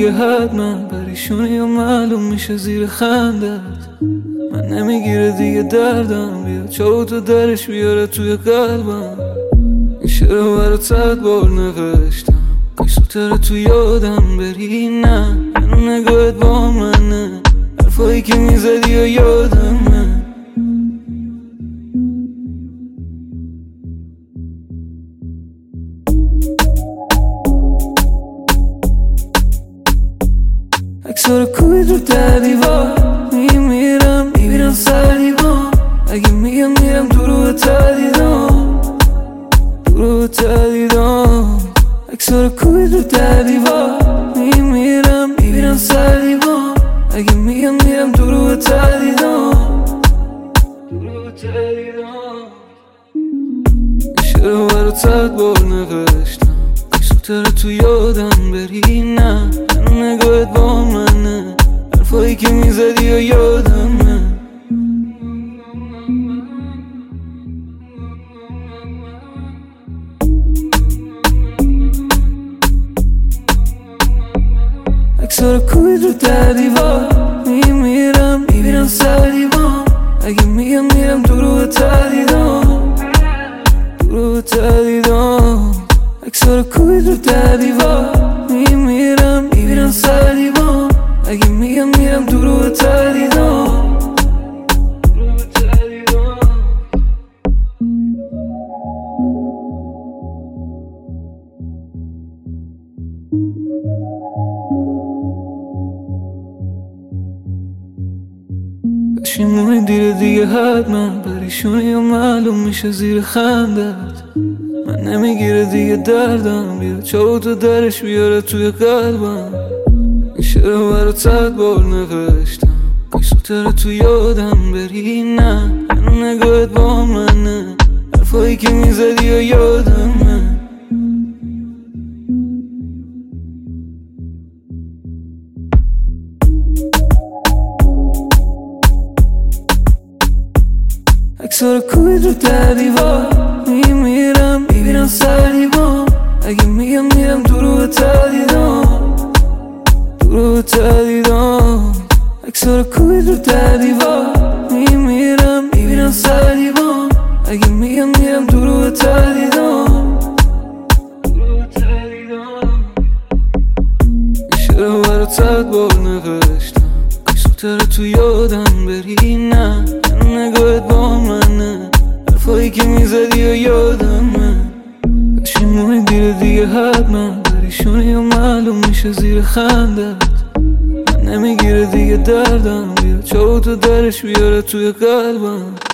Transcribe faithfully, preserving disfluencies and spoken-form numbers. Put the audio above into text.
دیگه حتما پریشونی یا معلوم میشه زیر خندت. من نمیگیره دیگه دردم، بیا چاو تو درش بیاره توی قلبم. این شعر برات صد بار نوشتم، کاش زودتر تو یادم بری. نه منو نگاهت با منه، حرفایی که میزدی و یادمه. اکسار کوی رو در دیوار میمیرم، میبینم سر دیوار. اگه میگم میرم تو رو تردیدم، تو رو تردیدم. اکسار کوی رو در دیوار میمیرم، میبینم سر دیوار. اگه میگم میرم تو رو تردیدم، تو رو تردیدم. شعر برات صد بار نوشتم، کاش زودتر تو یادم بری. نه منو نگاهت با منه، حرفایی که میزدی و یادمه. اکسار کوی رو در دیوار میمیرم، میبینم سر دیوار. اگه میگم میرم تو رو تردیدم، تو رو تردیدم. اکسار کوی رو در دیوار میمیرم، میبینم سر دیوار. اگه میگم میرم تو رو تردیدم، تو رو تردیدم. پشیمونی دیره دیگه حتما پریشونی یا معلوم میشه زیر خندت. من نمیگیره دیگه دردم، بیا چاو تو درش بیاره توی قلبم. این شعر برات صد بار نوشتم، کاش زودتر تو یادم بری. نه منو نگاهت با منه، حرفایی که میزدی و یادمه. اکسار کوی رو در دیوار میمیرم، میبینم سر دیوار. اگه میگم میرم تو رو تردیدم، تو رو تردیدم. اکسار کوی رو در دیوار میمیرم، میبینم سر دیوار. اگه میگم میرم تو رو تردیدم، تو رو تردیدم. شعر برات صد بار نوشتم، کاش زودتر تو یادم بری. نه منو نگاهت با منه، حرفایی که میزدی و یادمه. پشیمونی دیره دیگه حتما پریشونی یا معلوم میشه زیر خندت. من نمیگیره دیگه دردم، بیا چاو تو درش بیاره توی قلبم.